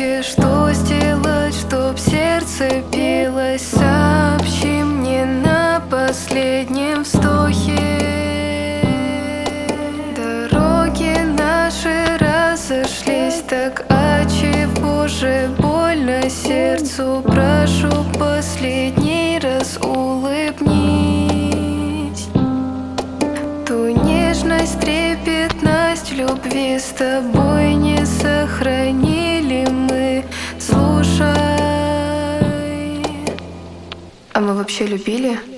воздухе. Что сделать, чтоб сердце билось? Сообщи мне на последнем вздохе. Дороги наши разошлись, так отчего же больно сердцу? Прошу, последний раз улыбнись. Ту нежность, трепетность любви с тобой не сохранили мы. Слушай, а мы вообще любили?